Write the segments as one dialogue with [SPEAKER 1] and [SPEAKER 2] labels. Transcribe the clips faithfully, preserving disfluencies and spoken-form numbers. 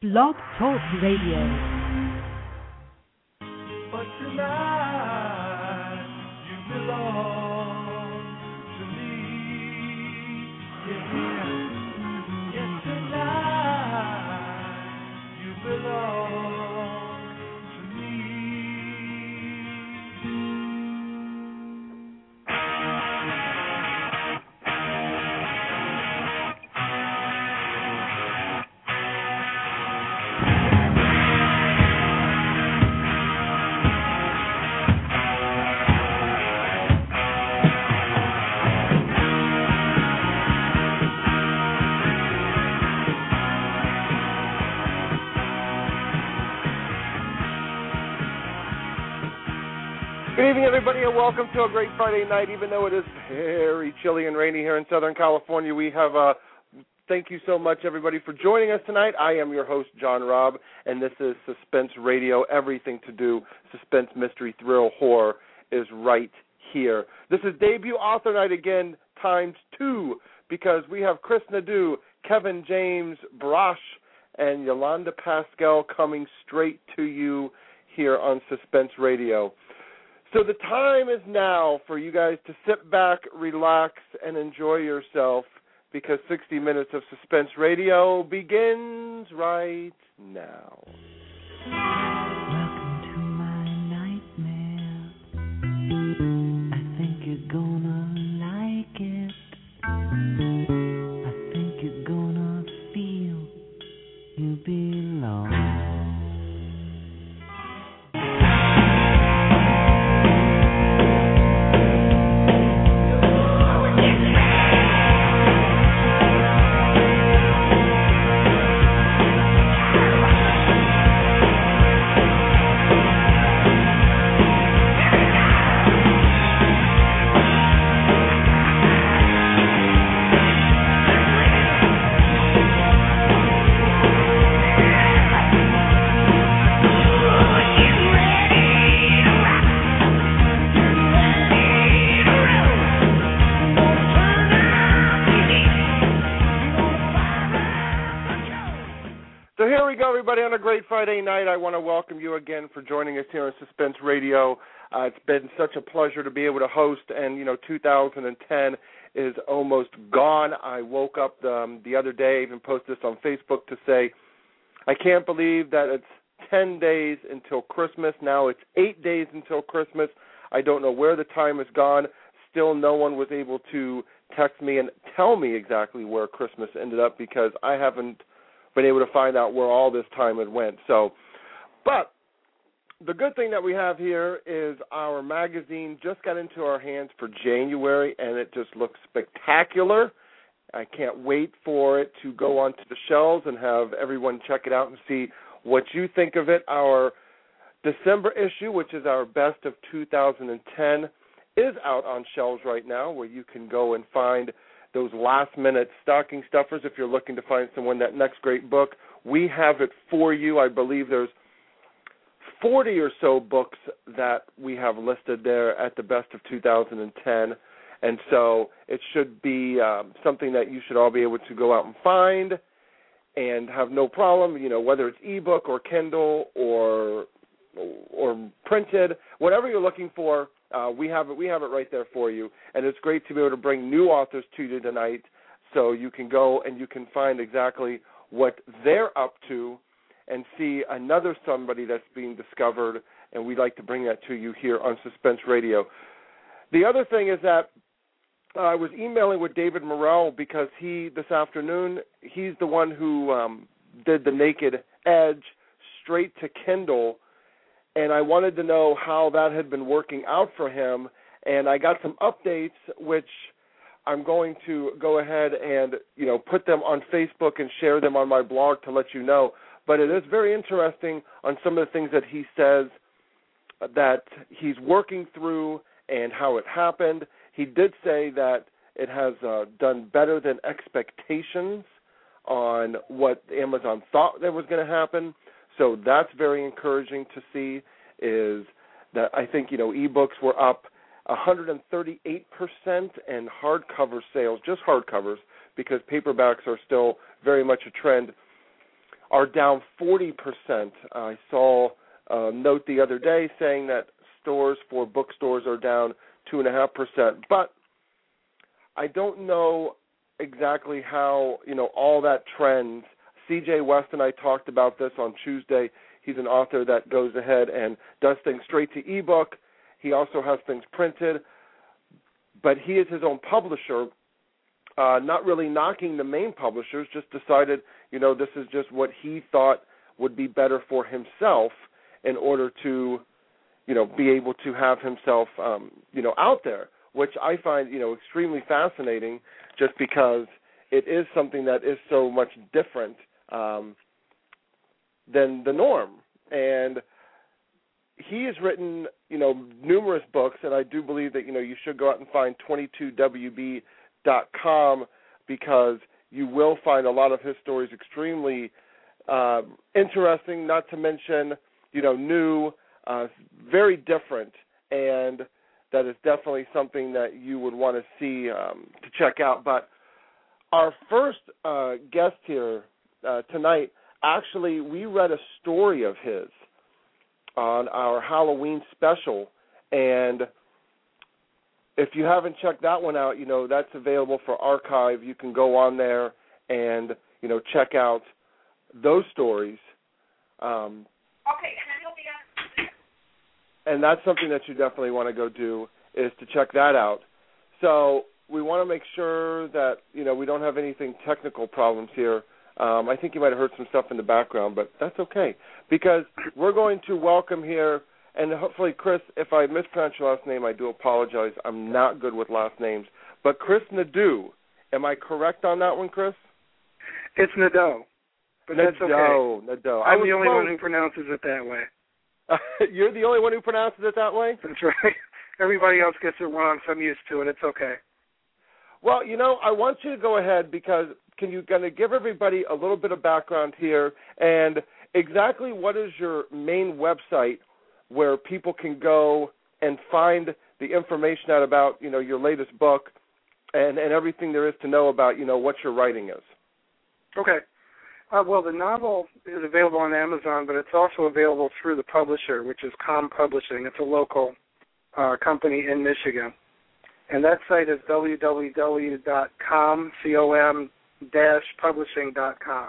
[SPEAKER 1] Blog Talk Radio.
[SPEAKER 2] But tonight you belong to me. Yeah, yeah, tonight you belong to me. Good evening, everybody, and welcome to a great Friday night. Even though it is very chilly and rainy here in Southern California, we have a thank you so much, everybody, for joining us tonight. I am your host, John Robb, and this is Suspense Radio. Everything to do, suspense, mystery, thrill, horror is right here. This is debut author night again, times two, because we have Chris Nadeau, Kevin James Brosh, and Yolanda Pascal coming straight to you here on Suspense Radio. So the time is now for you guys to sit back, relax, and enjoy yourself, because sixty minutes of Suspense Radio begins right now.
[SPEAKER 3] Welcome to my nightmare. I think you're gonna like it. I think you're gonna feel you belong.
[SPEAKER 2] So here we go, everybody, on a great Friday night. I want to welcome you again for joining us here on Suspense Radio. Uh, it's been such a pleasure to be able to host, and, you know, two thousand ten is almost gone. I woke up um, the other day, even posted this on Facebook, to say, I can't believe that it's ten days until Christmas. Now it's eight days until Christmas. I don't know where the time has gone. Still no one was able to text me and tell me exactly where Christmas ended up, because I haven't been able to find out where all this time had went. So, but the good thing that we have here is our magazine just got into our hands for January, and it just looks spectacular. I can't wait for it to go onto the shelves and have everyone check it out and see what you think of it. Our December issue, which is our best of two thousand ten, is out on shelves right now, where you can go and find those last-minute stocking stuffers if you're looking to find someone that next great book. We have it for you. I believe there's forty or so books that we have listed there at the best of two thousand ten, and so it should be um, something that you should all be able to go out and find and have no problem, you know, whether it's ebook or Kindle or or printed, whatever you're looking for. Uh, we have it. We have it right there for you, and it's great to be able to bring new authors to you tonight, so you can go and you can find exactly what they're up to, and see another somebody that's being discovered. And we'd like to bring that to you here on Suspense Radio. The other thing is that uh, I was emailing with David Morrell, because he this afternoon he's the one who um, did the Naked Edge straight to Kindle. And I wanted to know how that had been working out for him. And I got some updates, which I'm going to go ahead and, you know, put them on Facebook and share them on my blog to let you know. But it is very interesting on some of the things that he says that he's working through and how it happened. He did say that it has uh, done better than expectations on what Amazon thought that was going to happen. So that's very encouraging to see, is that I think, you know, ebooks were up one hundred thirty-eight percent, and hardcover sales, just hardcovers, because paperbacks are still very much a trend, are down forty percent. I saw a note the other day saying that stores for bookstores are down two point five percent. But I don't know exactly how, you know, all that trends. C J West and I talked about this on Tuesday. He's an author that goes ahead and does things straight to ebook. He also has things printed. But he is his own publisher, uh, not really knocking the main publishers, just decided, you know, this is just what he thought would be better for himself in order to, you know, be able to have himself, um, you know, out there, which I find, you know, extremely fascinating just because it is something that is so much different um, than the norm. And he has written, you know, numerous books, and I do believe that, you know, you should go out and find twenty-two W B dot com because you will find a lot of his stories extremely uh, interesting, not to mention, you know, new, uh, very different, and that is definitely something that you would want to see, um, to check out. But our first uh, guest here uh, tonight, actually, we read a story of his on our Halloween special, and if you haven't checked that one out, you know, that's available for archive. You can go on there and, you know, check out those stories. Um,
[SPEAKER 4] okay,
[SPEAKER 2] and that's something that you definitely want to go do, is to check that out. So we want to make sure that, you know, we don't have anything technical problems here. Um, I think you might have heard some stuff in the background, but that's okay, because we're going to welcome here, and hopefully, Chris, if I mispronounce your last name, I do apologize. I'm not good with last names. But Chris Nadeau, am I correct on that one, Chris?
[SPEAKER 5] It's Nadeau, but
[SPEAKER 2] Nadeau,
[SPEAKER 5] that's okay.
[SPEAKER 2] Nadeau.
[SPEAKER 5] I'm the only
[SPEAKER 2] close.
[SPEAKER 5] one who pronounces it that way.
[SPEAKER 2] You're the only one who pronounces it that way?
[SPEAKER 5] That's right. Everybody else gets it wrong, so I'm used to it. It's okay.
[SPEAKER 2] Well, you know, I want you to go ahead, because can you kind of give everybody a little bit of background here, and exactly what is your main website where people can go and find the information out about, you know, your latest book and, and everything there is to know about, you know, what your writing is?
[SPEAKER 5] Okay. Uh, well, the novel is available on Amazon, but it's also available through the publisher, which is Com Publishing. It's a local uh, company in Michigan. And that site is w w w dot com dash publishing dot com.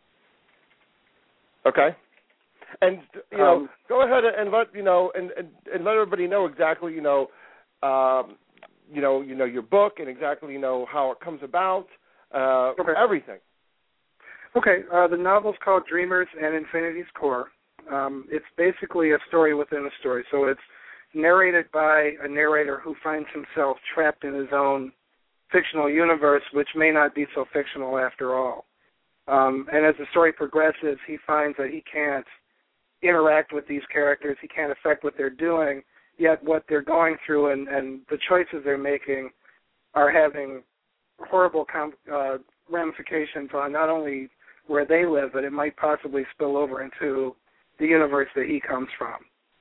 [SPEAKER 2] Okay. And, you know,
[SPEAKER 5] um,
[SPEAKER 2] go ahead and let, you know, and, and, and let everybody know exactly, you know, um, you know, you know, your book and exactly, you know, how it comes about, uh,
[SPEAKER 5] okay.
[SPEAKER 2] everything.
[SPEAKER 5] Okay. Uh, the novel's called Dreamers and Infinity's Core. Um, it's basically a story within a story. So it's narrated by a narrator who finds himself trapped in his own fictional universe, which may not be so fictional after all. Um, and as the story progresses, he finds that he can't interact with these characters, he can't affect what they're doing, yet what they're going through and, and the choices they're making are having horrible com- uh, ramifications on not only where they live, but it might possibly spill over into the universe that he comes from.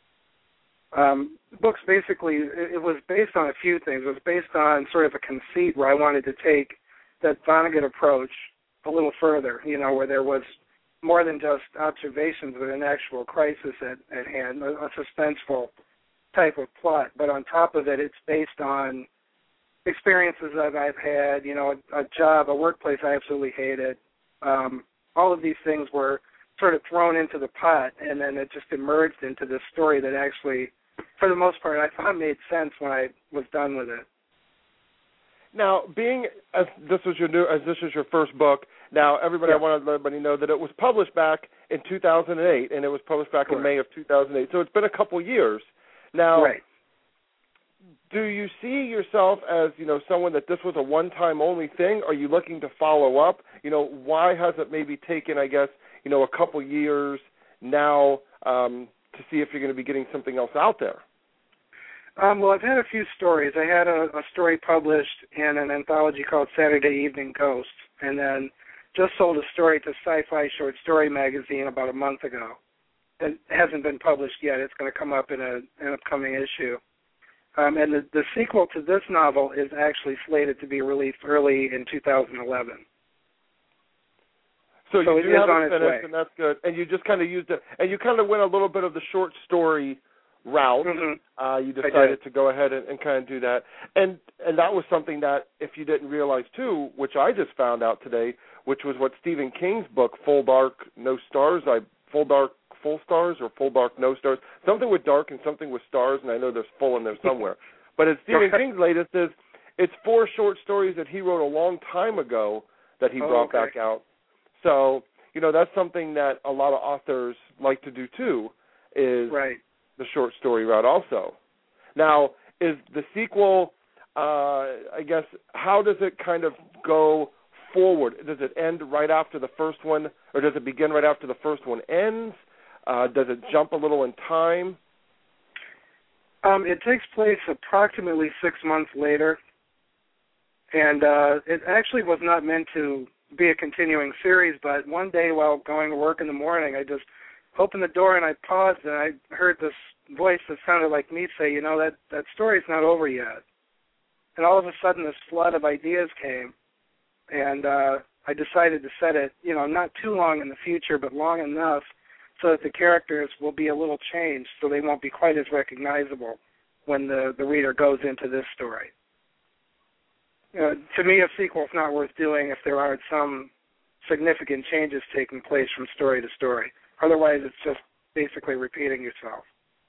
[SPEAKER 5] Um, the book's basically, it, it was based on a few things. It was based on sort of a conceit where I wanted to take that Vonnegut approach a little further, you know, where there was more than just observations, but an actual crisis at, at hand, a, a suspenseful type of plot. But on top of it, it's based on experiences that I've had, you know, a, a job, a workplace I absolutely hated. Um, all of these things were sort of thrown into the pot, and then it just emerged into this story that actually, for the most part, I thought made sense when I was done with it.
[SPEAKER 2] Now, being as this was your new, as this is your first book, now everybody,
[SPEAKER 5] yeah.
[SPEAKER 2] I want to let everybody know that it was published back in two thousand eight, and it was published back
[SPEAKER 5] Correct.
[SPEAKER 2] in May of two thousand eight. So it's been a couple years. Now,
[SPEAKER 5] right.
[SPEAKER 2] do you see yourself as, you know, someone that this was a one-time only thing? Are you looking to follow up? You know, why has it maybe taken, I guess, you know, a couple years now um, to see if you're going to be getting something else out there?
[SPEAKER 5] Um, well, I've had a few stories. I had a, a story published in an anthology called Saturday Evening Ghosts, and then just sold a story to Sci-Fi Short Story magazine about a month ago. It hasn't been published yet. It's going to come up in a, an upcoming issue. Um, and the, the sequel to this novel is actually slated to be released early in two thousand eleven.
[SPEAKER 2] So,
[SPEAKER 5] so
[SPEAKER 2] you
[SPEAKER 5] it
[SPEAKER 2] do
[SPEAKER 5] is
[SPEAKER 2] have
[SPEAKER 5] on
[SPEAKER 2] it
[SPEAKER 5] its
[SPEAKER 2] finished,
[SPEAKER 5] way.
[SPEAKER 2] and that's good. And you just kind of used it, and you kind of went a little bit of the short story route.
[SPEAKER 5] Mm-hmm.
[SPEAKER 2] Uh, you
[SPEAKER 5] I
[SPEAKER 2] decided
[SPEAKER 5] did.
[SPEAKER 2] to go ahead and, and kind of do that, and and that was something that, if you didn't realize too, which I just found out today, which was what Stephen King's book, Full Dark, No Stars, I Full Dark, Full Stars, or Full Dark, No Stars, something with dark and something with stars, and I know there's full in there somewhere. But it's Stephen King's latest is it's four short stories that he wrote a long time ago that he
[SPEAKER 5] Oh,
[SPEAKER 2] brought
[SPEAKER 5] okay.
[SPEAKER 2] back out. So, you know, that's something that a lot of authors like to do too, is
[SPEAKER 5] Right.
[SPEAKER 2] the short story route also. Now, is the sequel, uh, I guess, how does it kind of go forward? Does it end right after the first one, or does it begin right after the first one ends? Uh, does it jump a little in time?
[SPEAKER 5] Um, it takes place approximately six months later, and uh, it actually was not meant to be a continuing series, but one day while going to work in the morning, I just opened the door and I paused, and I heard this voice that sounded like me say, you know, that, that story's not over yet. And all of a sudden this flood of ideas came, and uh, I decided to set it, you know, not too long in the future, but long enough so that the characters will be a little changed, so they won't be quite as recognizable when the, the reader goes into this story. You know, to me, a sequel is not worth doing if there aren't some significant changes taking place from story to story. Otherwise, it's just basically repeating yourself.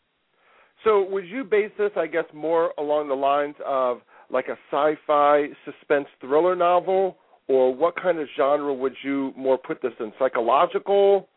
[SPEAKER 2] So would you base this, I guess, more along the lines of like a sci-fi suspense thriller novel, or what kind of genre would you more put this in? Psychological?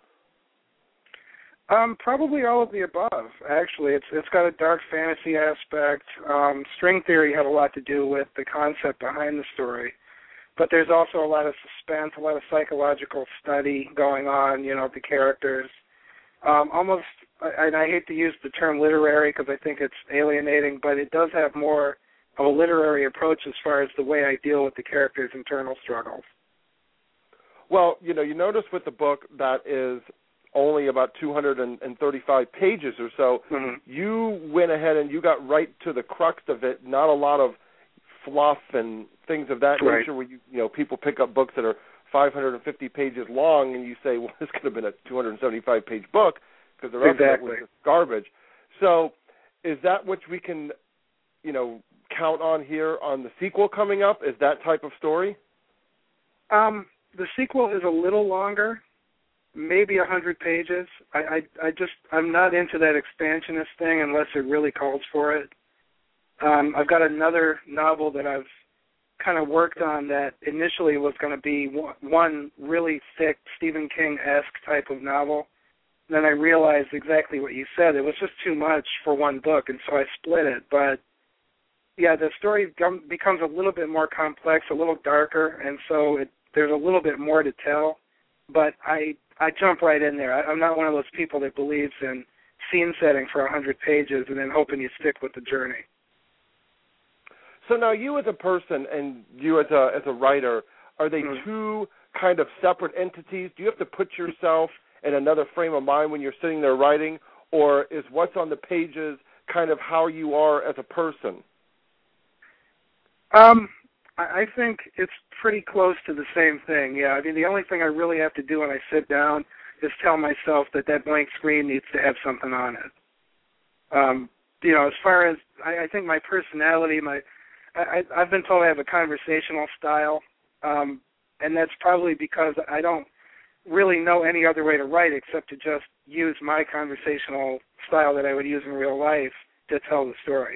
[SPEAKER 5] Um, probably all of the above, actually. It's It's got a dark fantasy aspect. Um, string theory had a lot to do with the concept behind the story. But there's also a lot of suspense, a lot of psychological study going on, you know, the characters. Um, almost, and I hate to use the term literary because I think it's alienating, but it does have more of a literary approach as far as the way I deal with the characters' internal struggles.
[SPEAKER 2] Well, you know, you notice with the book that is only about two hundred thirty-five pages or so,
[SPEAKER 5] Mm-hmm.
[SPEAKER 2] you went ahead and you got right to the crux of it, not a lot of fluff and things of that
[SPEAKER 5] Right.
[SPEAKER 2] nature where, you, you know, people pick up books that are five hundred fifty pages long and you say, well, this could have been a two hundred seventy-five page book because the rest
[SPEAKER 5] Exactly.
[SPEAKER 2] of it was just garbage. So is that what we can, you know, count on here on the sequel coming up? Is that type of story?
[SPEAKER 5] Um, the sequel is a little longer, maybe a hundred pages. I, I, I just, I'm not into that expansionist thing unless it really calls for it. Um, I've got another novel that I've kind of worked on that initially was going to be one, one really thick Stephen King-esque type of novel. And then I realized exactly what you said. It was just too much for one book, and so I split it. But, yeah, the story becomes a little bit more complex, a little darker, and so it, there's a little bit more to tell. But I I jump right in there. I, I'm not one of those people that believes in scene setting for a hundred pages and then hoping you stick with the journey.
[SPEAKER 2] So now you as a person and you as a as a writer, are they
[SPEAKER 5] Mm-hmm.
[SPEAKER 2] two kind of separate entities? Do you have to put yourself in another frame of mind when you're sitting there writing, or is what's on the pages kind of how you are as a person?
[SPEAKER 5] Um, I, I think it's pretty close to the same thing, yeah. I mean, the only thing I really have to do when I sit down is tell myself that that blank screen needs to have something on it. Um, you know, as far as, I, I think my personality, my I, I've been told I have a conversational style, um, and that's probably because I don't really know any other way to write except to just use my conversational style that I would use in real life to tell the story.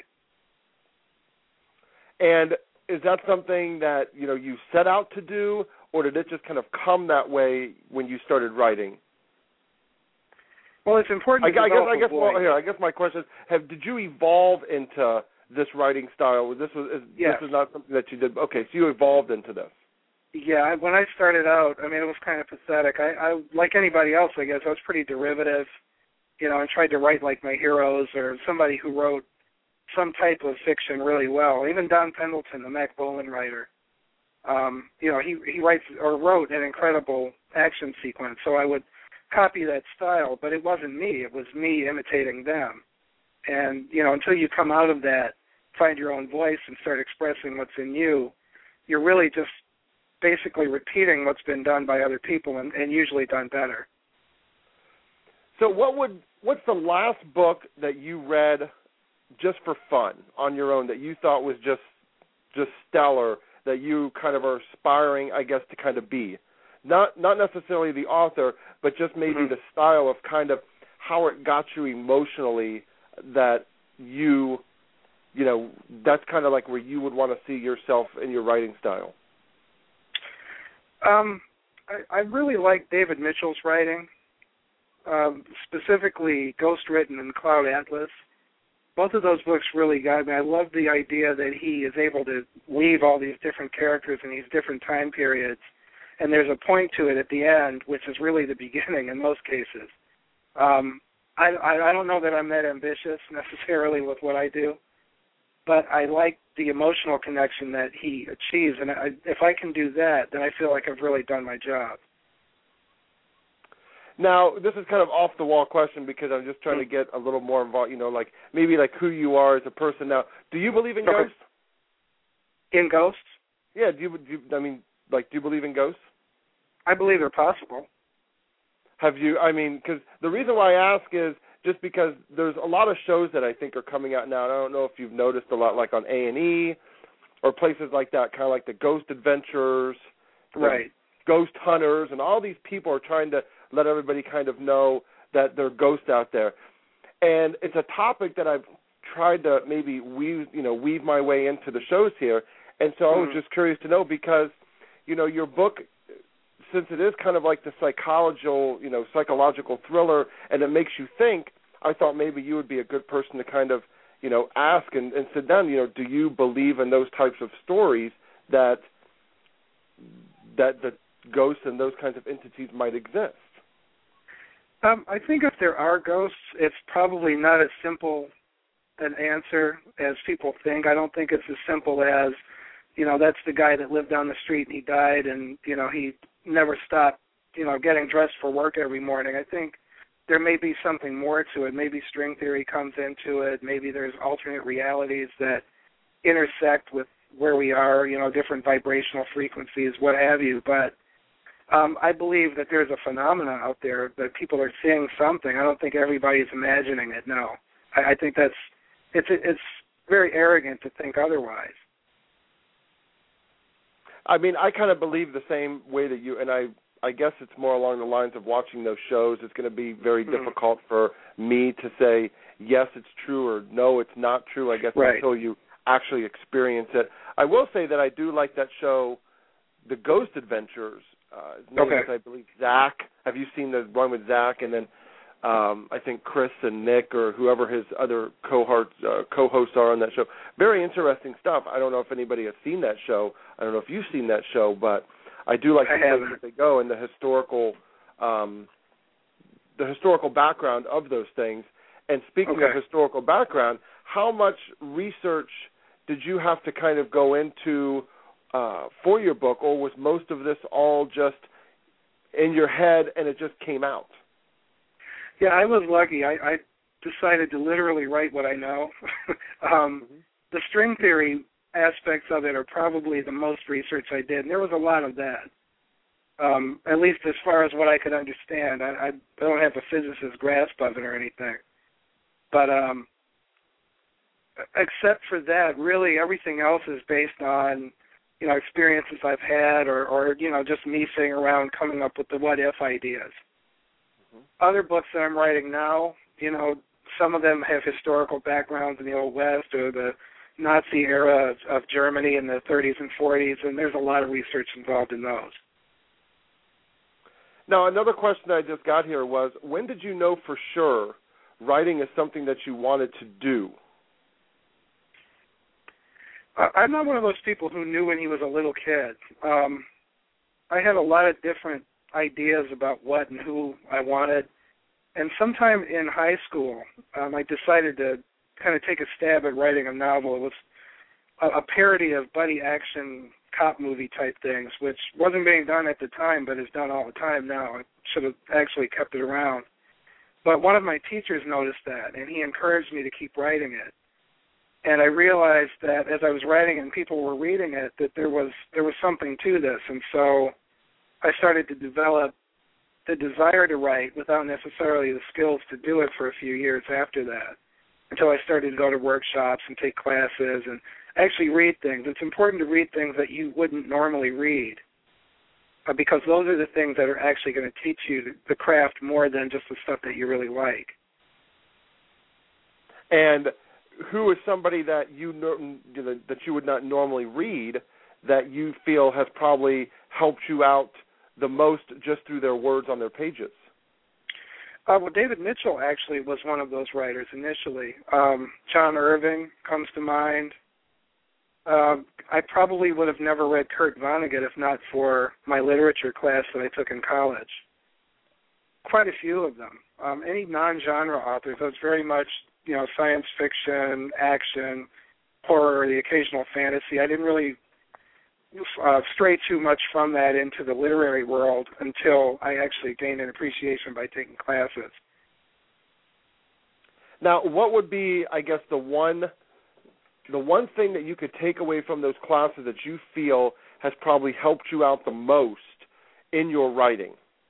[SPEAKER 2] And is that something that, you know, you set out to do, or did it just kind of come that way when you started writing?
[SPEAKER 5] Well, it's important
[SPEAKER 2] I,
[SPEAKER 5] to
[SPEAKER 2] I guess, I
[SPEAKER 5] develop
[SPEAKER 2] guess,
[SPEAKER 5] a voice.
[SPEAKER 2] well, here, I guess my question is, have, did you evolve into this writing style? This was is,
[SPEAKER 5] Yes.
[SPEAKER 2] This is not something that you did. Okay, so you evolved into this.
[SPEAKER 5] Yeah, I- when I started out, I mean, it was kind of pathetic. I, I, like anybody else, I guess, I was pretty derivative, you know, and tried to write like my heroes or somebody who wrote some type of fiction really well. Even Don Pendleton, the Mac Bolan writer, um, you know, he he writes or wrote an incredible action sequence. So I would copy that style, but it wasn't me. It was me imitating them. And, you know, until you come out of that, find your own voice and start expressing what's in you, you're really just basically repeating what's been done by other people and, and usually done better.
[SPEAKER 2] So what would what's the last book that you read just for fun on your own that you thought was just just stellar, that you kind of are aspiring, I guess, to kind of be? Not not necessarily the author, but just maybe mm-hmm. the style of kind of how it got you emotionally, that you, you know, that's kind of like where you would want to see yourself in your writing style.
[SPEAKER 5] Um, I, I really like David Mitchell's writing, um, specifically Ghost Written and Cloud Atlas. Both of those books really got me. I love the idea that he is able to weave all these different characters in these different time periods, and there's a point to it at the end, which is really the beginning in most cases. Um, I, I, I don't know that I'm that ambitious necessarily with what I do, but I like the emotional connection that he achieves, and I, if I can do that, then I feel like I've really done my job.
[SPEAKER 2] Now, this is kind of off-the-wall question because I'm just trying mm-hmm. to get a little more involved, you know, like maybe like who you are as a person. Now, do you believe in
[SPEAKER 5] okay.
[SPEAKER 2] ghosts?
[SPEAKER 5] In ghosts?
[SPEAKER 2] Yeah, do you, do you, I mean, like, do you believe in ghosts?
[SPEAKER 5] I believe they're possible.
[SPEAKER 2] Have you, I mean, because the reason why I ask is just because there's a lot of shows that I think are coming out now, and I don't know if you've noticed a lot, like on A and E or places like that, kind of like the Ghost Adventures,
[SPEAKER 5] right?
[SPEAKER 2] Ghost Hunters, and all these people are trying to let everybody kind of know that there are ghosts out there. And it's a topic that I've tried to maybe weave, you know, weave my way into the shows here. And so mm-hmm. I was just curious to know because, you know, your book, since it is kind of like the psychological, you know, psychological thriller, and it makes you think, I thought maybe you would be a good person to kind of, you know, ask and, and sit down, you know, do you believe in those types of stories that that the ghosts and those kinds of entities might exist?
[SPEAKER 5] Um, I think if there are ghosts, it's probably not as simple an answer as people think. I don't think it's as simple as, you know, that's the guy that lived down the street and he died and, you know, he never stopped, you know, getting dressed for work every morning. I think there may be something more to it. Maybe string theory comes into it. Maybe there's alternate realities that intersect with where we are, you know, different vibrational frequencies, what have you. But um, I believe that there's a phenomenon out there that people are seeing something. I don't think everybody's imagining it, no. I, I think that's, it's it's very arrogant to think otherwise.
[SPEAKER 2] I mean, I kind of believe the same way that you, and I, I guess it's more along the lines of watching those shows. It's going to be very mm-hmm. difficult for me to say, yes, it's true, or no, it's not true, I guess,
[SPEAKER 5] right.
[SPEAKER 2] until you actually experience it. I will say that I do like that show, The Ghost Adventures. Uh, his name
[SPEAKER 5] okay.
[SPEAKER 2] is, I believe, Zach. Have you seen the one with Zach? And then um, I think Chris and Nick or whoever his other cohorts, uh, co-hosts are on that show. Very interesting stuff. I don't know if anybody has seen that show. I don't know if you've seen that show, but I do like the place that they go and the historical, um, the historical background of those things. And speaking
[SPEAKER 5] okay.
[SPEAKER 2] of historical background, how much research did you have to kind of go into uh, for your book, or was most of this all just in your head and it just came out?
[SPEAKER 5] Yeah, I was lucky. I, I decided to literally write what I know. um, mm-hmm. The string theory aspects of it are probably the most research I did, and there was a lot of that, um, at least as far as what I could understand. I, I don't have a physicist's grasp of it or anything. But um, except for that, really everything else is based on, you know, experiences I've had or, or you know, just me sitting around coming up with the what-if ideas. Mm-hmm. Other books that I'm writing now, you know, some of them have historical backgrounds in the Old West or the Nazi era of, of Germany in the thirties and forties, and there's a lot of research involved in those.
[SPEAKER 2] Now, another question I just got here was, when did you know for sure writing is something that you wanted to do?
[SPEAKER 5] I'm not one of those people who knew when he was a little kid. Um, I had a lot of different ideas about what and who I wanted, and sometime in high school, um, I decided to kind of take a stab at writing a novel. It was a, a parody of buddy action cop movie type things, which wasn't being done at the time but is done all the time now. I should have actually kept it around. But one of my teachers noticed that, and he encouraged me to keep writing it. And I realized that as I was writing and people were reading it, that there was there was something to this. And so I started to develop the desire to write without necessarily the skills to do it for a few years after that, until I started to go to workshops and take classes and actually read things. It's important to read things that you wouldn't normally read, uh, because those are the things that are actually going to teach you the craft more than just the stuff that you really like.
[SPEAKER 2] And who is somebody that you that you would not normally read that you feel has probably helped you out the most just through their words on their pages?
[SPEAKER 5] Uh, well, David Mitchell actually was one of those writers initially. Um, John Irving comes to mind. Uh, I probably would have never read Kurt Vonnegut if not for my literature class that I took in college. Quite a few of them. Um, any non-genre authors, so it's very much, you know, science fiction, action, horror, the occasional fantasy. I didn't really uh, stray too much from that into the literary world until I actually gained an appreciation by taking classes.
[SPEAKER 2] Now, what would be, I guess, the one, the one thing that you could take away from those classes that you feel has probably helped you out the most in your writing?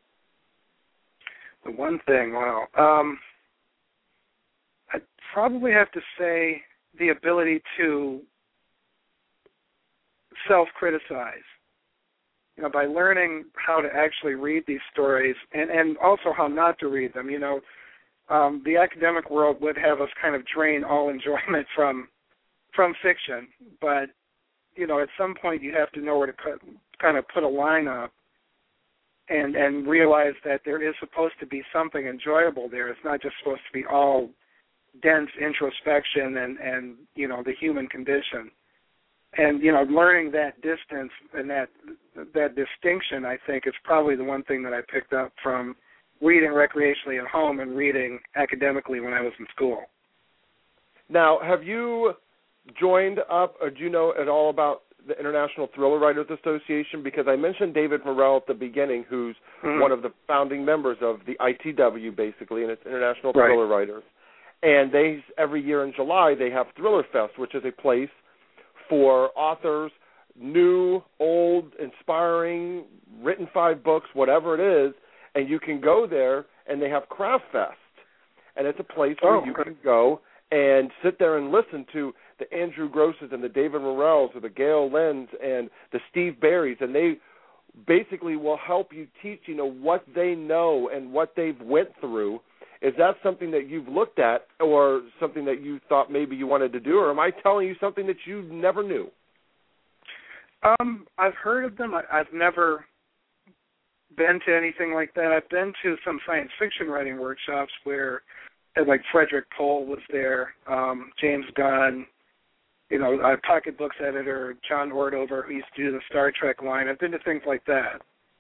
[SPEAKER 5] The one thing, wow. Um, I'd probably have to say the ability to self-criticize. You know, by learning how to actually read these stories and, and also how not to read them. You know, um, the academic world would have us kind of drain all enjoyment from from fiction, but, you know, at some point you have to know where to cut, kind of put a line up and, and realize that there is supposed to be something enjoyable there. It's not just supposed to be all dense introspection and, and you know, the human condition. And, you know, learning that distance and that that distinction, I think, is probably the one thing that I picked up from reading recreationally at home and reading academically when I was in school.
[SPEAKER 2] Now, have you joined up, or do you know at all about the International Thriller Writers Association? Because I mentioned David Morrell at the beginning, who's mm-hmm. one of the founding members of the I T W, basically, and it's International
[SPEAKER 5] right.
[SPEAKER 2] Thriller Writers. And they every year in July, they have Thriller Fest, which is a place for authors, new, old, inspiring, written five books, whatever it is, and you can go there, and they have Craft Fest. And it's a place
[SPEAKER 5] oh,
[SPEAKER 2] where you
[SPEAKER 5] okay.
[SPEAKER 2] can go and sit there and listen to the Andrew Grosses and the David Morrells or the Gail Lenns and the Steve Berrys, and they basically will help you teach, you know, what they know and what they've went through. Is that something that you've looked at or something that you thought maybe you wanted to do, or am I telling you something that you never knew?
[SPEAKER 5] Um, I've heard of them. I, I've never been to anything like that. I've been to some science fiction writing workshops where, like, Frederick Pohl was there, um, James Gunn, you know, uh, Pocket Books editor John Ordover, who used to do the Star Trek line. I've been to things like that.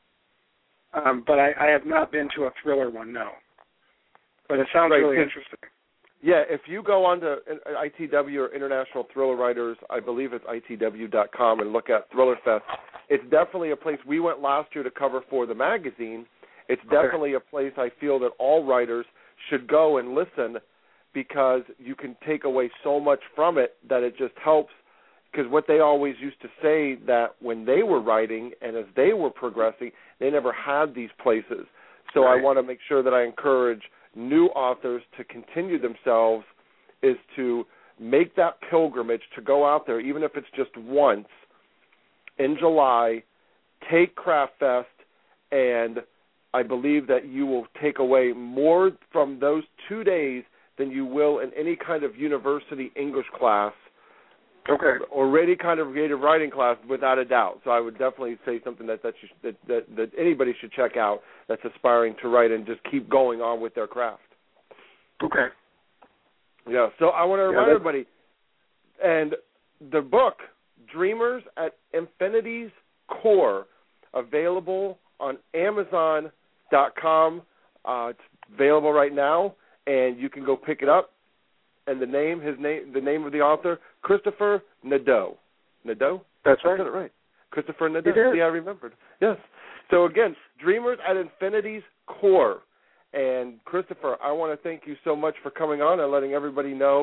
[SPEAKER 5] Um, but I, I have not been to a thriller one, no. But it sounds
[SPEAKER 2] right.
[SPEAKER 5] really interesting.
[SPEAKER 2] Yeah, if you go on to I T W or International Thriller Writers, I believe it's I T W dot com, and look at Thriller Fest, it's definitely a place. We went last year to cover for the magazine. It's definitely okay. a place I feel that all writers should go and listen, because you can take away so much from it that it just helps. Because what they always used to say, that when they were writing and as they were progressing, they never had these places. So right. I want to make sure that I encourage new authors to continue themselves, is to make that pilgrimage to go out there, even if it's just once in July, take Craft Fest, and I believe that you will take away more from those two days than you will in any kind of university English class
[SPEAKER 5] okay.
[SPEAKER 2] or any kind of creative writing class, without a doubt. So I would definitely say something that that, you, that, that, that anybody should check out that's aspiring to write and just keep going on with their craft.
[SPEAKER 5] Okay.
[SPEAKER 2] Yeah, so I want to remind
[SPEAKER 5] yeah,
[SPEAKER 2] everybody, and the book, Dreamers at Infinity's Core, available on Amazon dot com. Uh, it's available right now, and you can go pick it up. And the name, his name, the name of the author, Christopher Nadeau. Nadeau?
[SPEAKER 5] That's right.
[SPEAKER 2] I said it right. Christopher Nadeau. See, I remembered. Yes. So again, Dreamers at Infinity's Core. And Christopher, I want to thank you so much for coming on and letting everybody know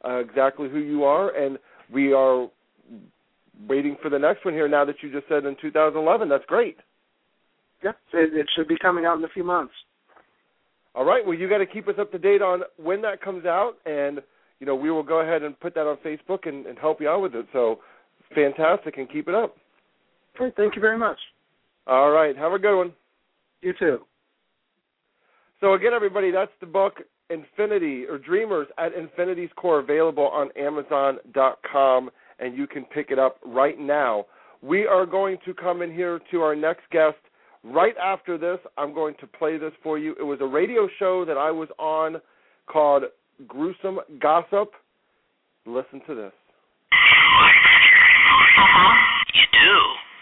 [SPEAKER 2] uh, exactly who you are, and we are waiting for the next one here now that you just said in two thousand eleven. That's great.
[SPEAKER 5] Yeah, it, it should be coming out in a few months.
[SPEAKER 2] All right, well, you got to keep us up to date on when that comes out, and, you know, we will go ahead and put that on Facebook and, and help you out with it. So, fantastic, and keep it up.
[SPEAKER 5] Great, thank you very much.
[SPEAKER 2] All right, have a good one.
[SPEAKER 5] You too.
[SPEAKER 2] So, again, everybody, that's the book Infinity, or Dreamers at Infinity's Core, available on Amazon dot com, and you can pick it up right now. We are going to come in here to our next guest. Right after this, I'm going to play this for you. It was a radio show that I was on called Gruesome Gossip. Listen to this.
[SPEAKER 4] Uh-huh. You do.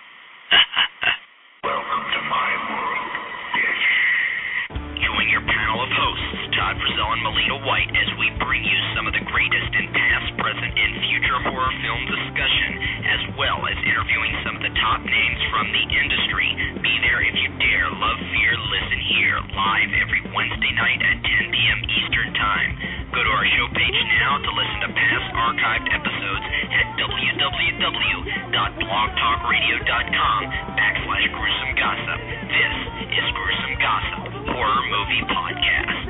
[SPEAKER 6] Welcome to my world, bitch.
[SPEAKER 4] Join your panel of hosts, Todd Frizzell and Melina White, as we bring you some of the greatest in past, present, and future horror film discussion, as well as interviewing some of the top names from the industry. Be there if you dare. Love, fear, listen here. Live every Wednesday night at ten p.m. Eastern Time. Go to our show page now to listen to past archived episodes at www.blogtalkradio.com backslash gruesome gossip. This is Gruesome Gossip, Horror Movie Podcast.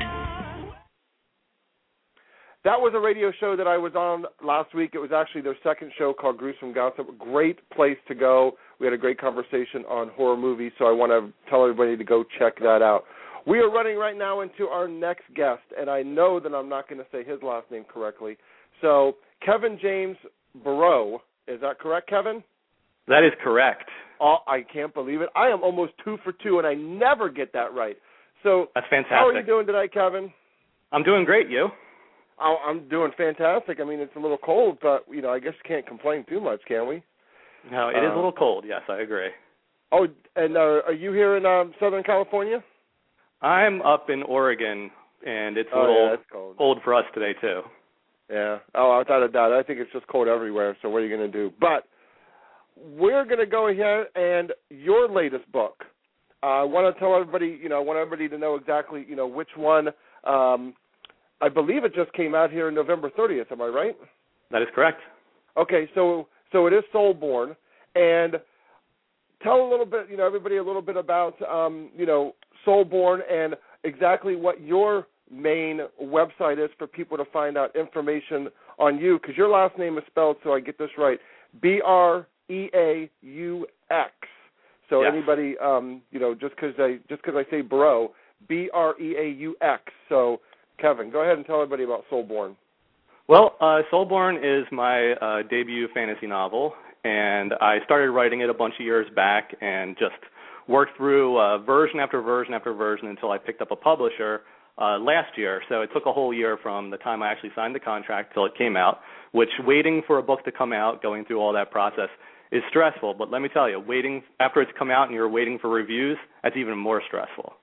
[SPEAKER 2] That was a radio show that I was on last week. It was actually their second show called Gruesome Gossip. Great place to go. We had a great conversation on horror movies, so I want to tell everybody to go check that out. We are running right now into our next guest, and I know that I'm not going to say his last name correctly. So, Kevin James Burrow, is that correct, Kevin?
[SPEAKER 7] That is correct.
[SPEAKER 2] Oh, I can't believe it. I am almost two for two, and I never get that right. So,
[SPEAKER 7] that's fantastic.
[SPEAKER 2] How are you doing tonight, Kevin?
[SPEAKER 7] I'm doing great. You?
[SPEAKER 2] Oh, I'm doing fantastic. I mean, it's a little cold, but, you know, I guess you can't complain too much, can we?
[SPEAKER 7] No, it uh, is a little cold. Yes, I agree.
[SPEAKER 2] Oh, and uh, are you here in um, Southern California?
[SPEAKER 7] I'm up in Oregon, and it's a
[SPEAKER 2] oh,
[SPEAKER 7] little
[SPEAKER 2] yeah, it's cold.
[SPEAKER 7] cold for us today, too.
[SPEAKER 2] Yeah. Oh, without a doubt. I think it's just cold everywhere, so what are you going to do? But we're going to go ahead and your latest book. Uh, I want to tell everybody, you know, I want everybody to know exactly, you know, which one. Um, I believe it just came out here on November thirtieth. Am I right?
[SPEAKER 7] That is correct.
[SPEAKER 2] Okay, so so it is Soulborn, and tell a little bit, you know, everybody a little bit about, um, you know, Soulborn and exactly what your main website is for people to find out information on you, because your last name is spelled, so I get this right, B R E A U X. So
[SPEAKER 7] yes.
[SPEAKER 2] Anybody, um, you know, just because I just because I say Burrow, B R E A U X. So Kevin, go ahead and tell everybody about Soulborn.
[SPEAKER 7] Well, uh, Soulborn is my uh, debut fantasy novel, and I started writing it a bunch of years back and just worked through uh, version after version after version until I picked up a publisher uh, last year. So it took a whole year from the time I actually signed the contract till it came out, which waiting for a book to come out, going through all that process, is stressful. But let me tell you, waiting after it's come out and you're waiting for reviews, that's even more stressful.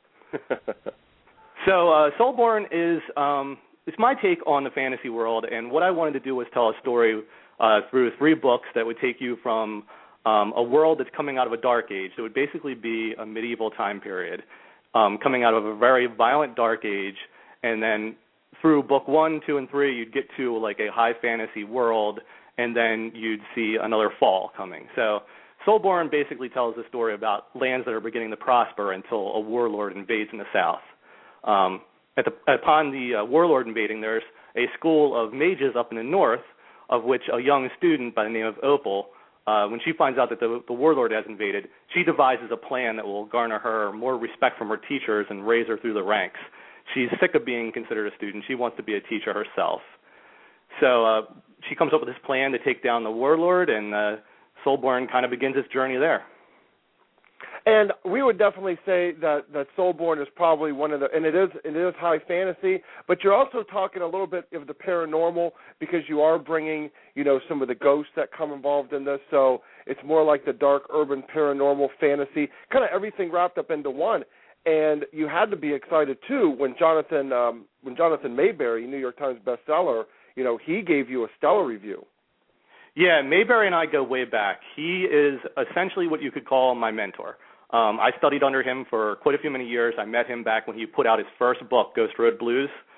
[SPEAKER 7] So uh, Soulborn is um, it's my take on the fantasy world, and what I wanted to do was tell a story uh, through three books that would take you from um, a world that's coming out of a dark age. It would basically be a medieval time period, um, coming out of a very violent dark age, and then through book one, two, and three, you'd get to like a high fantasy world, and then you'd see another fall coming. So Soulborn basically tells a story about lands that are beginning to prosper until a warlord invades in the south. Um, at the, upon the uh, warlord invading, there's a school of mages up in the north, of which a young student by the name of Opal, uh, when she finds out that the, the warlord has invaded, she devises a plan that will garner her more respect from her teachers and raise her through the ranks. She's sick of being considered a student. She wants to be a teacher herself. So uh, she comes up with this plan to take down the warlord, and uh, Soulborn kind of begins its journey there.
[SPEAKER 2] And we would definitely say that, that Soulborn is probably one of the, and it is it is high fantasy, but you're also talking a little bit of the paranormal because you are bringing, you know, some of the ghosts that come involved in this. So it's more like the dark urban paranormal fantasy, kind of everything wrapped up into one. And you had to be excited too when Jonathan um, when Jonathan Mayberry, New York Times bestseller, you know, he gave you a stellar review.
[SPEAKER 7] Yeah, Mayberry and I go way back. He is essentially what you could call my mentor. Um, I studied under him for quite a few many years. I met him back when he put out his first book, Ghost Road Blues,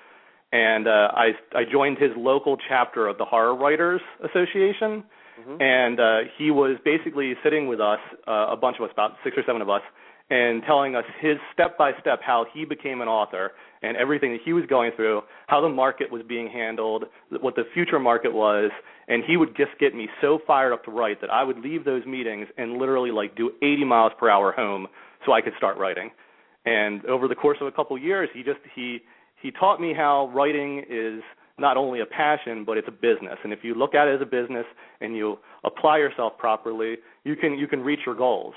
[SPEAKER 7] and uh, I I joined his local chapter of the Horror Writers Association, mm-hmm. and uh, he was basically sitting with us, uh, a bunch of us, about six or seven of us, and telling us his step-by-step how he became an author and everything that he was going through, how the market was being handled, what the future market was, and he would just get me so fired up to write that I would leave those meetings and literally like do eighty miles per hour home so I could start writing. And over the course of a couple of years, he just he he taught me how writing is not only a passion, but it's a business. And if you look at it as a business and you apply yourself properly, you can you can reach your goals.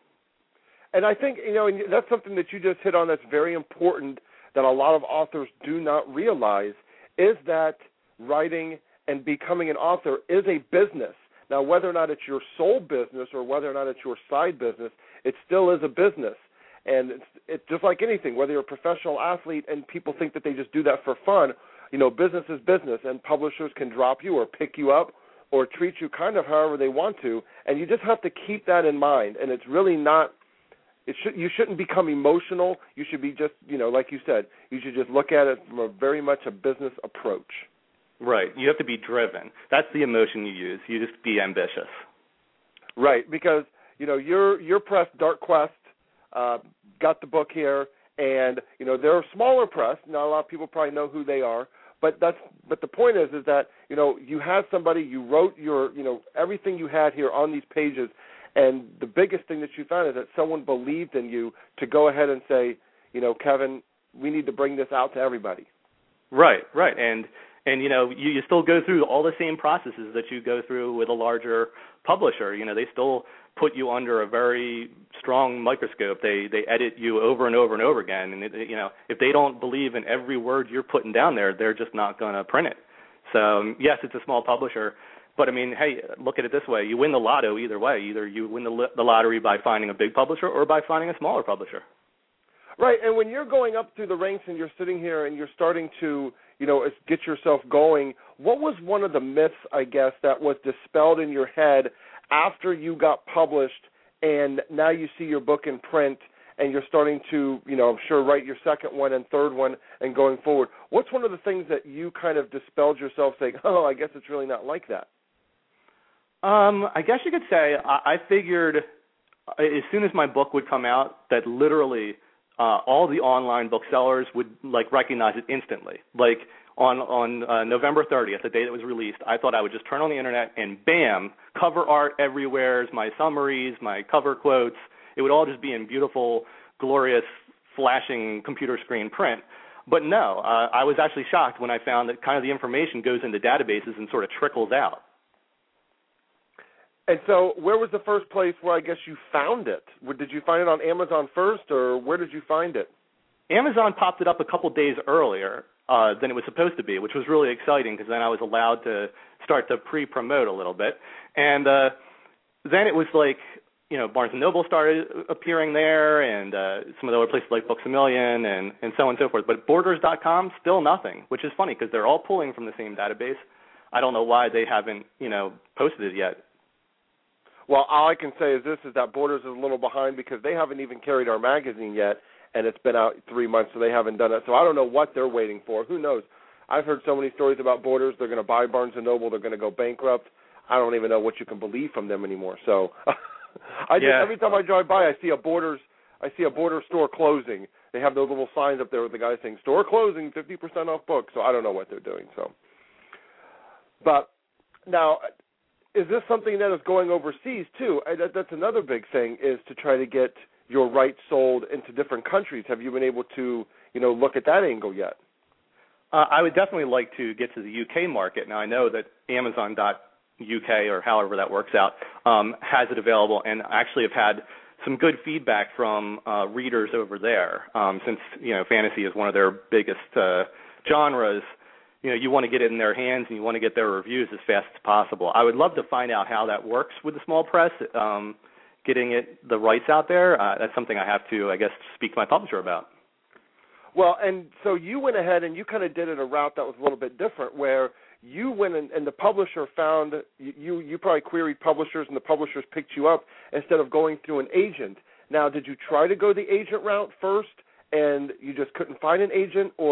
[SPEAKER 2] And I think, you know, and that's something that you just hit on that's very important that a lot of authors do not realize, is that writing and becoming an author is a business. Now, whether or not it's your sole business or whether or not it's your side business, it still is a business. And it's, it's just like anything, whether you're a professional athlete and people think that they just do that for fun, you know, business is business, and publishers can drop you or pick you up or treat you kind of however they want to, and you just have to keep that in mind. And it's really not, it should, you shouldn't become emotional. You should be just, you know, like you said, you should just look at it from a very much a business approach.
[SPEAKER 7] Right. You have to be driven. That's the emotion you use. You just be ambitious.
[SPEAKER 2] Right, because, you know, your your press, Dark Quest, uh, got the book here, and, you know, they're a smaller press. Not a lot of people probably know who they are, but that's but the point is is that, you know, you had somebody, you wrote your, you know, everything you had here on these pages, and the biggest thing that you found is that someone believed in you to go ahead and say, you know, Kevin, we need to bring this out to everybody.
[SPEAKER 7] Right, right, and and you know, you, you still go through all the same processes that you go through with a larger publisher. You know, they still put you under a very strong microscope. They they edit you over and over and over again, and it, you know, if they don't believe in every word you're putting down there, they're just not going to print it. So um, yes, it's a small publisher. But, I mean, hey, look at it this way. You win the lotto either way. Either you win the, the lottery by finding a big publisher or by finding a smaller publisher.
[SPEAKER 2] Right, and when you're going up through the ranks and you're sitting here and you're starting to, you know, get yourself going, what was one of the myths, I guess, that was dispelled in your head after you got published and now you see your book in print and you're starting to, you know, I'm sure write your second one and third one and going forward? What's one of the things that you kind of dispelled yourself saying, oh, I guess it's really not like that?
[SPEAKER 7] Um, I guess you could say I, I figured as soon as my book would come out that literally uh, all the online booksellers would like recognize it instantly. Like on on uh, November thirtieth, the day that was released, I thought I would just turn on the internet and bam, cover art everywhere, my summaries, my cover quotes. It would all just be in beautiful, glorious, flashing computer screen print. But no, uh, I was actually shocked when I found that kind of the information goes into databases and sort of trickles out.
[SPEAKER 2] And so where was the first place where I guess you found it? Did you find it on Amazon first, or where did you find it?
[SPEAKER 7] Amazon popped it up a couple days earlier uh, than it was supposed to be, which was really exciting because then I was allowed to start to pre-promote a little bit. And uh, then it was like, you know, Barnes and Noble started appearing there and uh, some of the other places like Books A Million and, and so on and so forth. But Borders dot com, still nothing, which is funny because they're all pulling from the same database. I don't know why they haven't, you know, posted it yet.
[SPEAKER 2] Well, all I can say is this, is that Borders is a little behind because they haven't even carried our magazine yet, and it's been out three months, so they haven't done it. So I don't know what they're waiting for. Who knows? I've heard so many stories about Borders. They're going to buy Barnes and Noble. They're going to go bankrupt. I don't even know what you can believe from them anymore. So I just,
[SPEAKER 7] yeah.
[SPEAKER 2] every time I drive by, I see a Borders, I see a Borders store closing. They have those little signs up there with the guy saying, store closing, fifty percent off books. So I don't know what they're doing. So, but now, is this something that is going overseas, too? That's another big thing, is to try to get your rights sold into different countries. Have you been able to, you know, look at that angle yet?
[SPEAKER 7] Uh, I would definitely like to get to the U K market. Now, I know that Amazon dot U K, or however that works out, um, has it available, and actually have had some good feedback from uh, readers over there. Um, since, you know, fantasy is one of their biggest uh, genres, you know, you want to get it in their hands and you want to get their reviews as fast as possible. I would love to find out how that works with the small press, um, getting it the rights out there. Uh, that's something I have to, I guess, speak to my publisher about.
[SPEAKER 2] Well, and so you went ahead and you kind of did it a route that was a little bit different, where you went and, and the publisher found, you, you probably queried publishers and the publishers picked you up instead of going through an agent. Now, did you try to go the agent route first and you just couldn't find an agent, or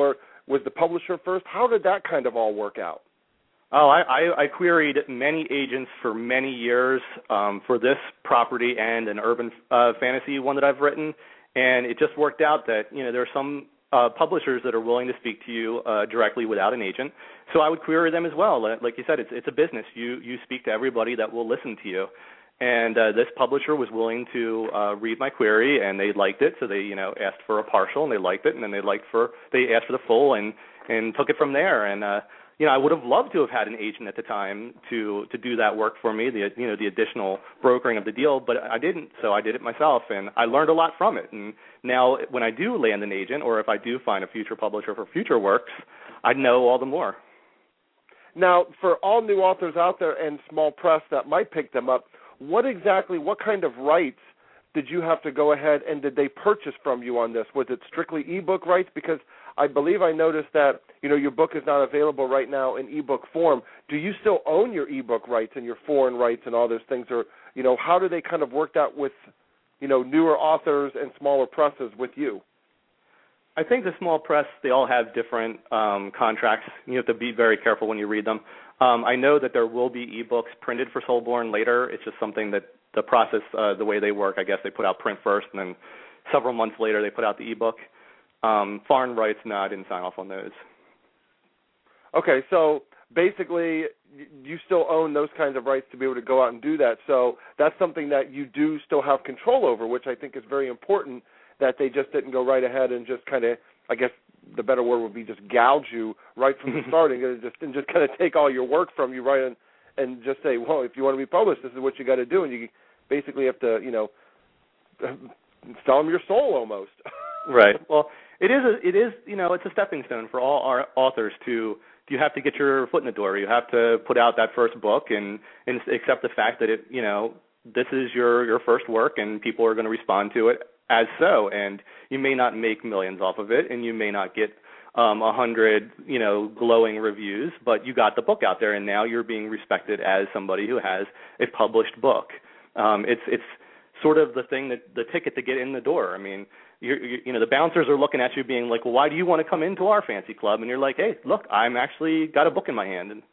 [SPEAKER 2] was the publisher first? How did that kind of all work out?
[SPEAKER 7] Oh, I, I, I queried many agents for many years um, for this property and an urban uh, fantasy one that I've written, and it just worked out that, you know, there are some uh, publishers that are willing to speak to you uh, directly without an agent. So I would query them as well. Like you said, it's it's a business. You you speak to everybody that will listen to you. And uh, this publisher was willing to uh, read my query, and they liked it, so they, you know, asked for a partial, and they liked it, and then they liked for they asked for the full, and and took it from there. And uh, you know, I would have loved to have had an agent at the time to to do that work for me, the you know the additional brokering of the deal, but I didn't, so I did it myself, and I learned a lot from it. And now, when I do land an agent, or if I do find a future publisher for future works, I know all the more.
[SPEAKER 2] Now, for all new authors out there and small press that might pick them up, what exactly, what kind of rights did you have to go ahead and did they purchase from you on this? Was it strictly ebook rights? Because I believe I noticed that, you know, your book is not available right now in ebook form. Do you still own your ebook rights and your foreign rights and all those things? Or, you know, how do they kind of work out with, you know, newer authors and smaller presses with you?
[SPEAKER 7] I think the small press, they all have different um, contracts. You have to be very careful when you read them. Um, I know that there will be ebooks printed for Soulborn later. It's just something that the process, uh, the way they work, I guess they put out print first, and then several months later they put out the ebook. Um, foreign rights, no, I didn't sign off on those.
[SPEAKER 2] Okay, so basically you still own those kinds of rights to be able to go out and do that. So that's something that you do still have control over, which I think is very important, that they just didn't go right ahead and just kind of, I guess the better word would be just gouge you right from the starting and just and just kind of take all your work from you, right, and, and just say, well, if you want to be published, this is what you got to do, and you basically have to, you know, sell them your soul almost.
[SPEAKER 7] Right. Well, it is, a, it is, you know, it's a stepping stone for all our authors to, you have to get your foot in the door. You have to put out that first book and, and accept the fact that it, you know, this is your, your first work and people are going to respond to it as so, and you may not make millions off of it, and you may not get um, a hundred, you know, glowing reviews, but you got the book out there, and now you're being respected as somebody who has a published book. Um, it's it's sort of the thing that the ticket to get in the door. I mean, you're, you you know, the bouncers are looking at you, being like, "Well, why do you want to come into our fancy club?" And you're like, "Hey, look, I'm actually got a book in my hand." And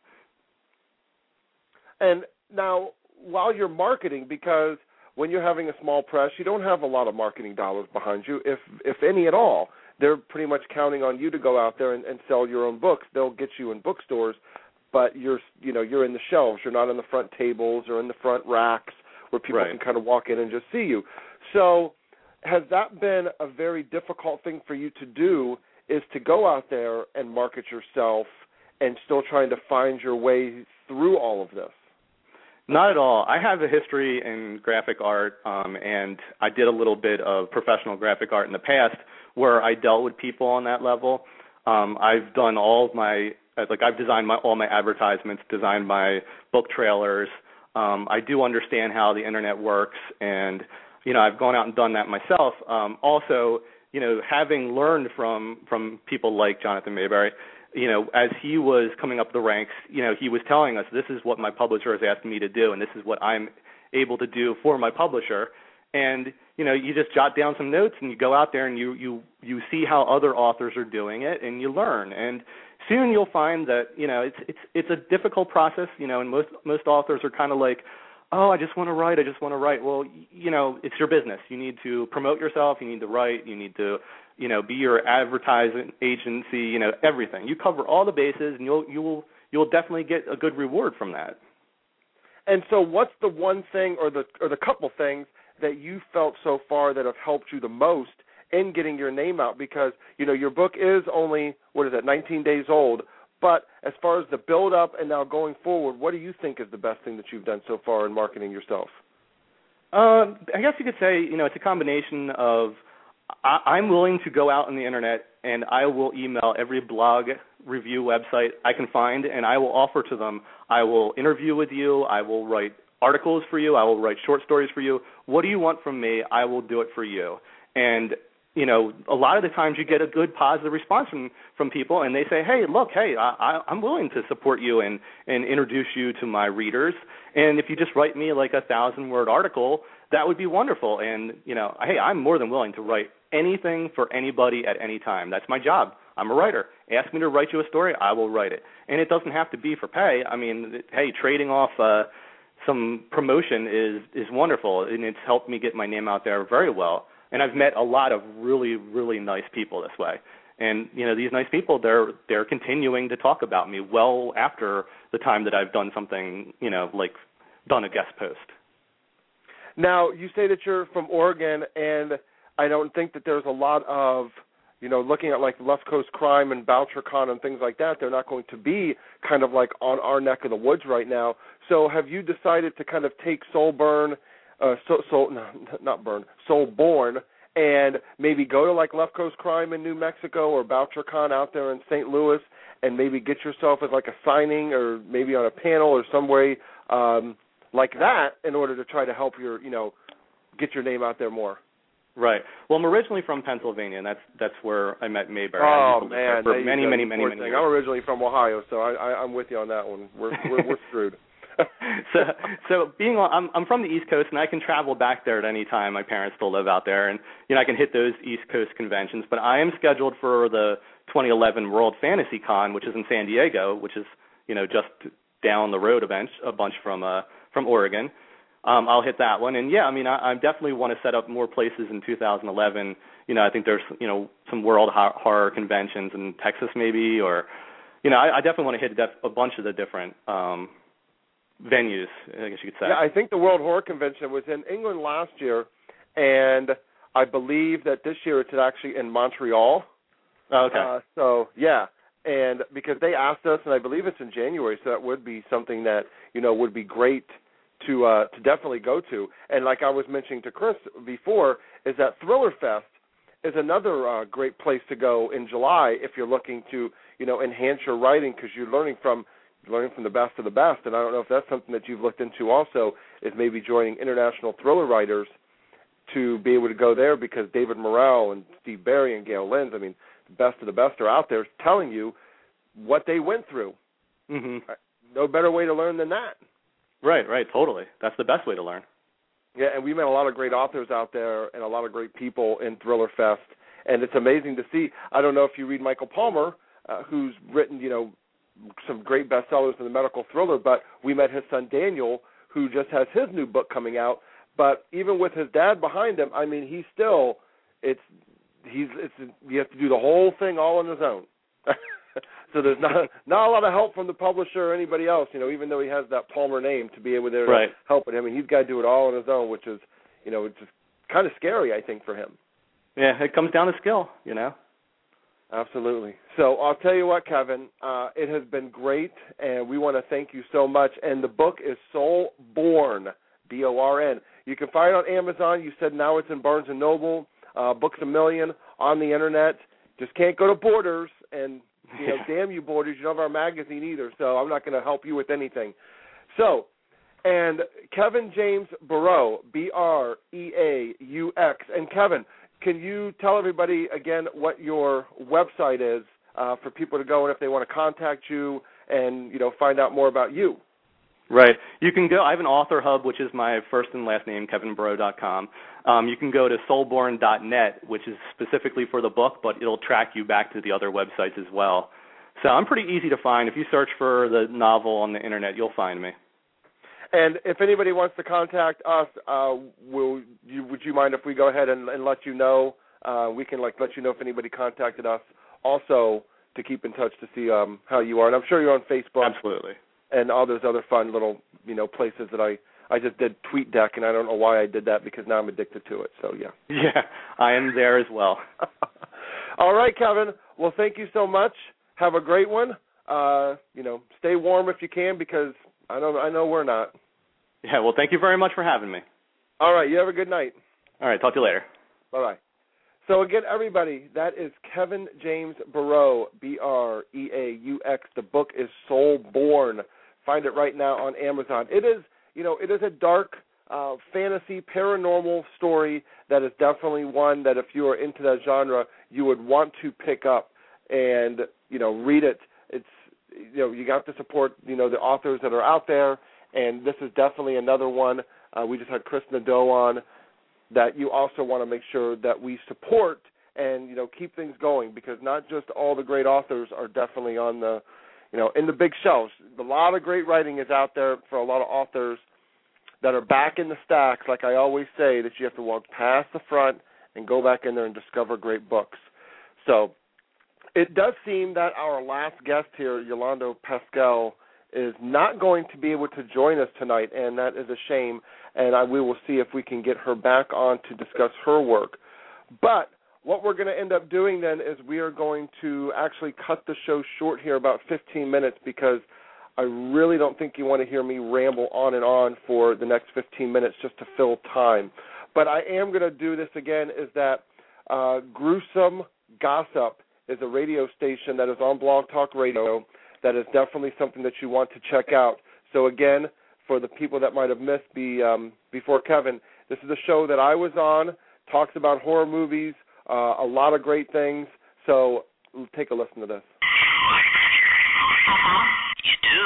[SPEAKER 2] and now, while you're marketing, because when you're having a small press, you don't have a lot of marketing dollars behind you, if if any at all. They're pretty much counting on you to go out there and, and sell your own books. They'll get you in bookstores, but you're you know you're in the shelves. You're not on the front tables or in the front racks where people
[SPEAKER 7] right.
[SPEAKER 2] can kind of walk in and just see you. So has that been a very difficult thing for you to do, is to go out there and market yourself and still trying to find your way through all of this?
[SPEAKER 7] Not at all. I have a history in graphic art, um, and I did a little bit of professional graphic art in the past where I dealt with people on that level. Um, I've done all of my, like I've designed my, all my advertisements, designed my book trailers. Um, I do understand how the internet works, and, you know, I've gone out and done that myself. Um, also, you know, having learned from, from people like Jonathan Mayberry, you know, as he was coming up the ranks, you know, he was telling us, this is what my publisher has asked me to do, and this is what I'm able to do for my publisher. And, you know, you just jot down some notes and you go out there and you, you, you see how other authors are doing it and you learn. And soon you'll find that, you know, it's it's it's a difficult process, you know, and most most authors are kind of like, oh, I just want to write, I just want to write. Well, you know, it's your business. You need to promote yourself, you need to write, you need to, you know, be your advertising agency, you know, everything. You cover all the bases, and you'll you will you'll definitely get a good reward from that.
[SPEAKER 2] And so, what's the one thing, or the or the couple things that you felt so far that have helped you the most in getting your name out? Because, you know, your book is only, what is it, nineteen days old. But as far as the build up and now going forward, what do you think is the best thing that you've done so far in marketing yourself?
[SPEAKER 7] Uh, I guess you could say, you know, it's a combination of, I, I'm willing to go out on the internet and I will email every blog review website I can find, and I will offer to them, I will interview with you, I will write articles for you, I will write short stories for you. What do you want from me? I will do it for you. And, you know, a lot of the times you get a good positive response from, from people, and they say, hey, look, hey, I, I'm willing to support you and, and introduce you to my readers. And if you just write me like a thousand-word article, that would be wonderful. And, you know, hey, I'm more than willing to write anything for anybody at any time. That's my job. I'm a writer. Ask me to write you a story, I will write it. And it doesn't have to be for pay. I mean, hey, trading off uh, some promotion is, is wonderful, and it's helped me get my name out there very well. And I've met a lot of really, really nice people this way. And, you know, these nice people, they're they're continuing to talk about me well after the time that I've done something, you know, like done a guest post.
[SPEAKER 2] Now, you say that you're from Oregon, and I don't think that there's a lot of, you know, looking at like Left Coast Crime and BoucherCon and things like that, they're not going to be kind of like on our neck of the woods right now. So have you decided to kind of take Soulburn, uh, Soul, Soul, no, not Burn, Soulborn, and maybe go to like Left Coast Crime in New Mexico or BoucherCon out there in Saint Louis and maybe get yourself as like a signing or maybe on a panel or some way um, like that in order to try to help your, you know, get your name out there more?
[SPEAKER 7] Right. Well, I'm originally from Pennsylvania, and that's that's where I met Mayberry.
[SPEAKER 2] Oh,
[SPEAKER 7] I
[SPEAKER 2] man.
[SPEAKER 7] For many, many, many, many, many years.
[SPEAKER 2] I'm originally from Ohio, so I, I, I'm with you on that one. We're we're, we're screwed.
[SPEAKER 7] so, so being on, I'm I'm from the East Coast, and I can travel back there at any time. My parents still live out there, and you know I can hit those East Coast conventions. But I am scheduled for the twenty eleven World Fantasy Con, which is in San Diego, which is you know just down the road a bunch, a bunch from uh from Oregon. Um, I'll hit that one, and yeah, I mean I, I definitely want to set up more places in two thousand eleven. You know I think there's you know some World Horror conventions in Texas maybe, or you know I, I definitely want to hit a, def- a bunch of the different. Um, venues, I guess you could say.
[SPEAKER 2] Yeah, I think the World Horror Convention was in England last year, and I believe that this year it's actually in Montreal.
[SPEAKER 7] Oh, okay.
[SPEAKER 2] Uh, so, yeah, and because they asked us, and I believe it's in January, so that would be something that, you know, would be great to uh, to definitely go to. And like I was mentioning to Chris before, is that Thriller Fest is another uh, great place to go in July if you're looking to, you know, enhance your writing because you're learning from learning from the best of the best, and I don't know if that's something that you've looked into also, is maybe joining international thriller writers to be able to go there because David Morrell and Steve Berry and Gail Lenz, I mean, the best of the best are out there telling you what they went through.
[SPEAKER 7] Mm-hmm.
[SPEAKER 2] No better way to learn than that.
[SPEAKER 7] Right, right, totally. That's the best way to learn.
[SPEAKER 2] Yeah, and we met a lot of great authors out there and a lot of great people in Thriller Fest, and it's amazing to see. I don't know if you read Michael Palmer, uh, who's written, you know, some great bestsellers in the medical thriller, but we met his son Daniel, who just has his new book coming out. But even with his dad behind him, I mean, he's still, it's, he's, it's, you have to do the whole thing all on his own. So there's not not a lot of help from the publisher or anybody else, you know, even though he has that Palmer name to be able to
[SPEAKER 7] right.
[SPEAKER 2] help him. I mean, he's got to do it all on his own, which is, you know, it's just kind of scary, I think, for him.
[SPEAKER 7] Yeah, it comes down to skill, you know.
[SPEAKER 2] Absolutely. So I'll tell you what, Kevin, uh, it has been great, and we want to thank you so much. And the book is Soulborn, B O R N. You can find it on Amazon. You said now it's in Barnes and Noble, uh, Books A Million, on the Internet. Just can't go to Borders, and, you know, damn you, Borders, you don't have our magazine either, so I'm not going to help you with anything. So, and Kevin James Burrow, B R E A U X. And, Kevin, can you tell everybody again what your website is uh, for people to go and if they want to contact you and, you know, find out more about you?
[SPEAKER 7] Right. You can go, I have an author hub, which is my first and last name, kevin burrow dot com. Um, you can go to soulborn dot net, which is specifically for the book, but it'll track you back to the other websites as well. So I'm pretty easy to find. If you search for the novel on the Internet, you'll find me.
[SPEAKER 2] And if anybody wants to contact us, uh, will you, would you mind if we go ahead and, and let you know? Uh, we can like let you know if anybody contacted us. Also, to keep in touch to see um, how you are. And I'm sure you're on Facebook.
[SPEAKER 7] Absolutely.
[SPEAKER 2] And all those other fun little, you know, places that I, I just did TweetDeck, and I don't know why I did that because now I'm addicted to it. So yeah.
[SPEAKER 7] Yeah, I am there as well.
[SPEAKER 2] All right, Kevin. Well, thank you so much. Have a great one. Uh, you know, stay warm if you can because I don't. I know we're not.
[SPEAKER 7] Yeah, well, thank you very much for having me.
[SPEAKER 2] All right, you have a good night.
[SPEAKER 7] All right, talk to you later.
[SPEAKER 2] Bye-bye. So, again, everybody, that is Kevin James Burrow, B R E A U X. The book is Soulborn. Find it right now on Amazon. It is, you know, it is a dark uh, fantasy paranormal story that is definitely one that if you are into that genre, you would want to pick up and, you know, read it. It's, you know, you got to support, you know, the authors that are out there. And this is definitely another one. Uh, we just had Chris Nadeau on that you also want to make sure that we support and, you know, keep things going, because not just all the great authors are definitely on the, you know, in the big shelves. A lot of great writing is out there for a lot of authors that are back in the stacks, like I always say, that you have to walk past the front and go back in there and discover great books. So it does seem that our last guest here, Yolanda Pascal, is not going to be able to join us tonight, and that is a shame, and I, we will see if we can get her back on to discuss her work. But what we're going to end up doing then is we are going to actually cut the show short here, about fifteen minutes, because I really don't think you want to hear me ramble on and on for the next fifteen minutes just to fill time. But I am going to do this again, is that uh, Gruesome Gossip is a radio station that is on Blog Talk Radio that is definitely something that you want to check out. So again, for the people that might have missed the, um, before Kevin, this is a show that I was on, talks about horror movies, uh, a lot of great things. So take a listen to this.
[SPEAKER 4] You do?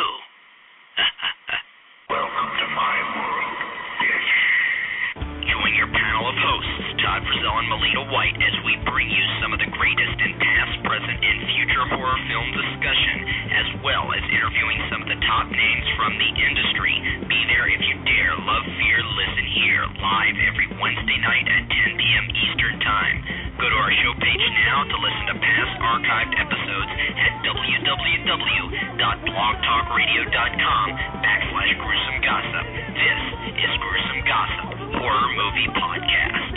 [SPEAKER 6] Welcome to my world, bitch.
[SPEAKER 4] Join your panel of hosts, Todd Frizzell and Melita White, as we bring you some of the greatest in past, present, and future horror film discussion, as well as interviewing some of the top names from the industry. Be there if you dare. Love, fear, listen here, live every Wednesday night at ten p.m. Eastern Time. Go to our show page now to listen to past archived episodes at www.blogtalkradio.com backslash gruesome gossip. This is Gruesome Gossip, Horror Movie Podcast.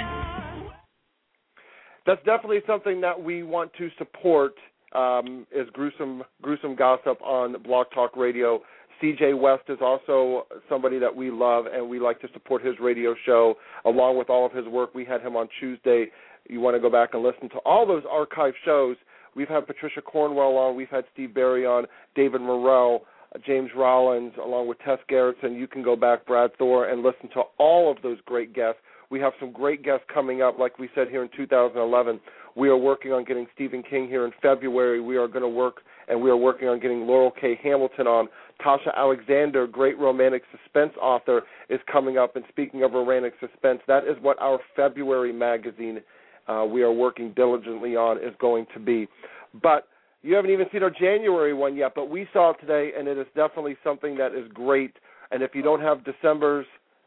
[SPEAKER 2] That's definitely something that we want to support, um, is gruesome gruesome gossip on Blog Talk Radio. C J West is also somebody that we love, and we like to support his radio show along with all of his work. We had him on Tuesday. You want to go back and listen to all those archive shows. We've had Patricia Cornwell on. We've had Steve Berry on, David Morrell, James Rollins, along with Tess Gerritsen. You can go back, Brad Thor, and listen to all of those great guests. We have some great guests coming up, like we said, here in two thousand eleven. We are working on getting Stephen King here in February. We are going to work, and we are working on getting Laurel K. Hamilton on. Tasha Alexander, great romantic suspense author, is coming up. And speaking of romantic suspense, that is what our February magazine uh, we are working diligently on is going to be. But you haven't even seen our January one yet, but we saw it today, and it is definitely something that is great. And if you don't have December's,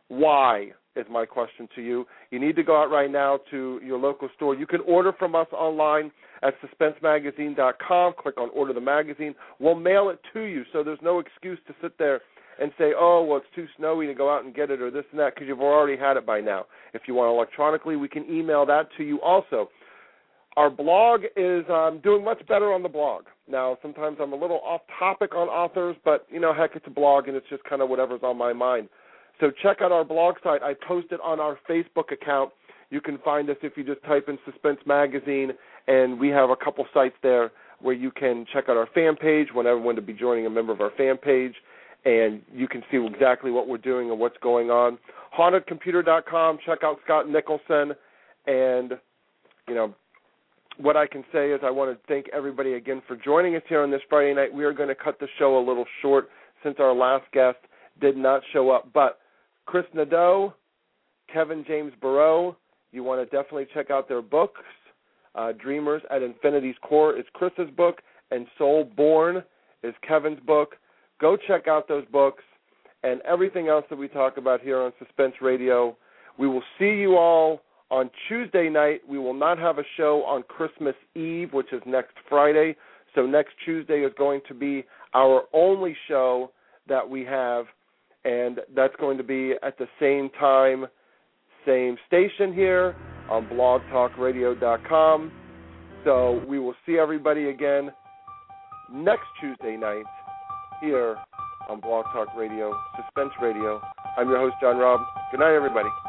[SPEAKER 2] why is my question to you. You need to go out right now to your local store. You can order from us online at suspense magazine dot com. Click on Order the Magazine. We'll mail it to you, so there's no excuse to sit there and say, oh, well, it's too snowy to go out and get it or this and that, because you've already had it by now. If you want electronically, we can email that to you also. Our blog is um, doing much better on the blog. Now, sometimes I'm a little off topic on authors, but, you know, heck, it's a blog, and it's just kind of whatever's on my mind. So check out our blog site. I post it on our Facebook account. You can find us if you just type in Suspense Magazine, and we have a couple sites there where you can check out our fan page, want everyone to be joining a member of our fan page, and you can see exactly what we're doing and what's going on. haunted computer dot com, check out Scott Nicholson, and, you know, what I can say is I want to thank everybody again for joining us here on this Friday night. We are going to cut the show a little short since our last guest did not show up, but Chris Nadeau, Kevin James Burrow, you want to definitely check out their books. Uh, Dreamers at Infinity's Core is Chris's book, and Soul Born is Kevin's book. Go check out those books and everything else that we talk about here on Suspense Radio. We will see you all on Tuesday night. We will not have a show on Christmas Eve, which is next Friday. So next Tuesday is going to be our only show that we have, and that's going to be at the same time, same station here on blog talk radio dot com. So we will see everybody again next Tuesday night here on Blog Talk Radio, Suspense Radio. I'm your host, John Robb. Good night, everybody.